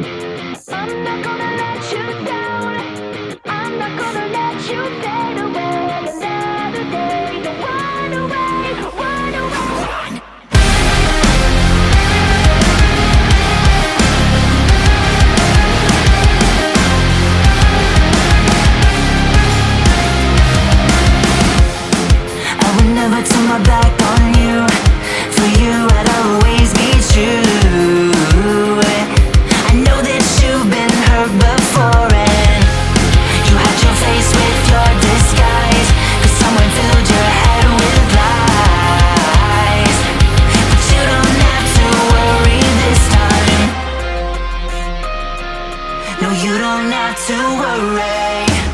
I'm not gonna let you down. I'm not gonna let you fade away. Another day, don't run away, run away. I would never turn my back on you. For you, I'd always be true. I know that you've been hurt before, and you had your face with your disguise, 'cause someone filled your head with lies. But you don't have to worry this time. No, you don't have to worry.